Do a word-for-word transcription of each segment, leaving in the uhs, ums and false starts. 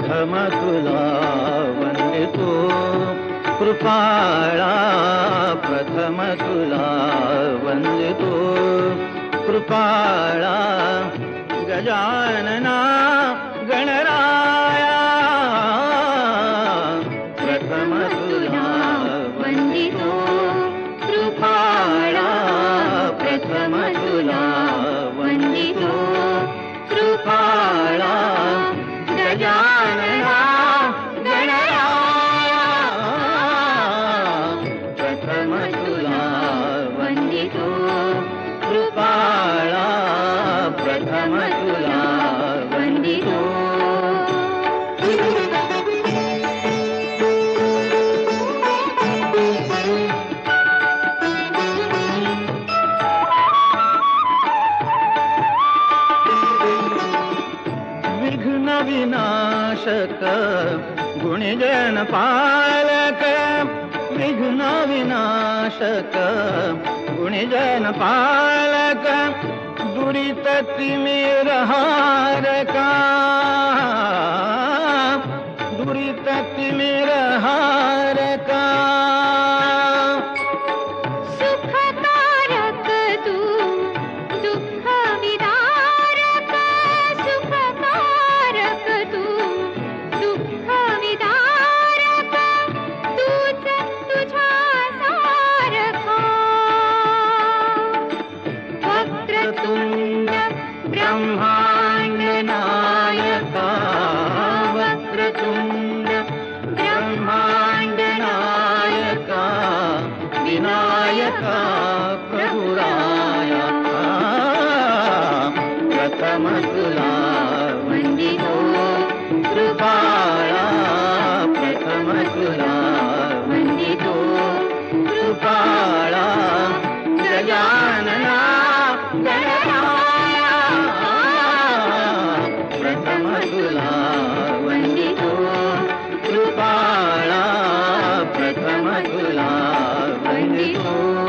प्रथम तुला वंदितो कृपाळा प्रथम तुला वंदितो कृपाळा गजानना गणराया प्रथम तुला वंदितो कृपाळा प्रथम तुला वंदितो कृपाळा गजानना गणराया प्रथम तुला वंदितो कृपाळा प्रथम तुला वंदितो विघ्न विनाशक गुणजन पालक विघ्न विनाशक गुणजन पालक दुरित तिमिर हारका दुरित तिमिर हारका सुखकारक तू दुःख विदारक सुखकारक तू दुःख विदारक तूच तुझ्या सारखा वक्रतुंड ब्रह्मांड नायका वक्रतुंड ब्रह्मांड नायका विनायका प्रभुराया प्रथम तुला वंदितो कृपाळा प्रथम तुला वंदितो कृपाळा गजानना गणराया प्रथम तुला वंदितो कृपाळा प्रथम तुला वंदितो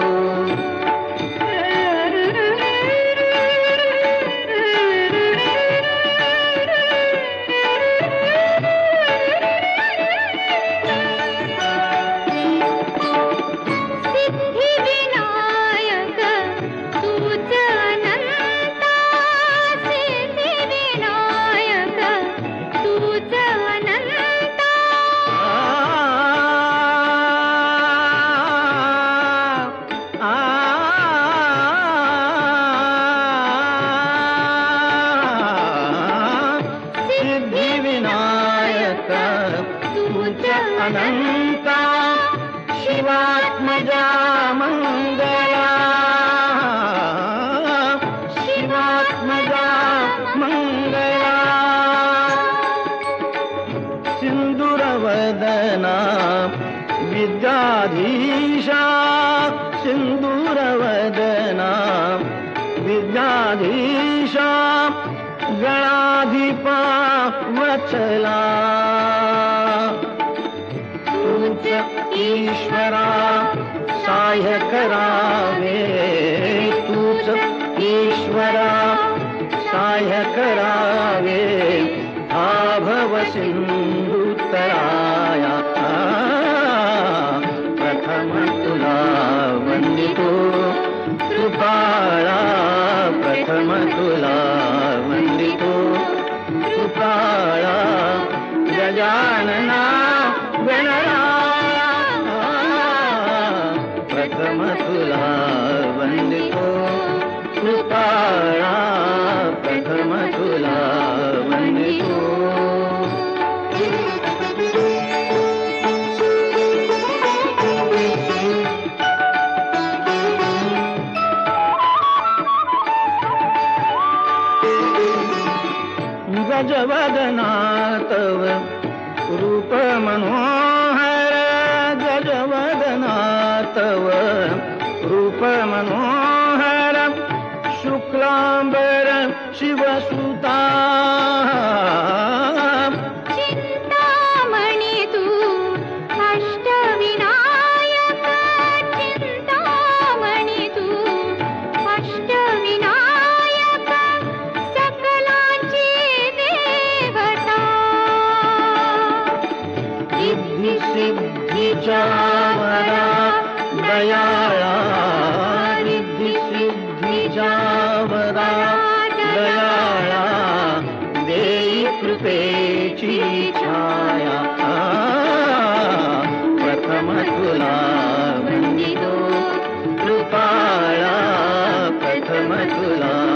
सिद्धिविनायक तूच अनंता सिद्धिविनायक तूच अनंता सिद्धिविनायक तुझ अनंता शिवात्मजा मंगला शिवात्मजा मंगला सिंदूरवदना विद्याधीशा सिंदूरवदना विद्याधीशा गणाधिपा वचला तूच ईश्वरा सहाय्य करावे तूच ईश्वरा सहाय्य करावे हा भव सिंधुतराया प्रथम तुला वंदितो कृपाळा प्रथम तुला वंदितो कृपाळा गजानना गणराया प्रथम तुला वंदितो कृपाळा प्रथम तुला वंदितो गजवदना तव रूप मनोहर गजवदना तव रूप मनोहर शुक्लांबर शिवसुता चिंतामणी तू अष्टविनायक चिंतामणी तू अष्टविनायक सकलांची देवता तुला वंदितो कृपाळा प्रथम तुला